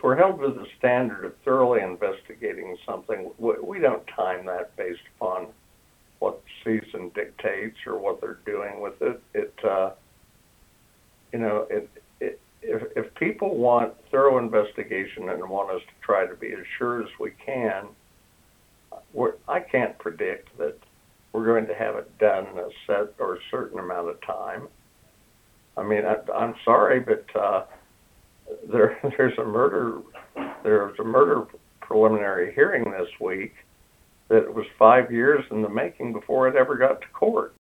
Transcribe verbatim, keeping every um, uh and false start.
we're held to the standard of thoroughly investigating something, we, we don't time that based upon what the season dictates or what they're doing with it. It, uh, you know, it, it, if, if people want thorough investigation and want us to try to be as sure as we can, we're, I can't predict that we're going to have it done in a set or a certain amount of time. I mean, I, I'm sorry, but uh, there, there's a murder, there's a murder preliminary hearing this week that was five years in the making before it ever got to court.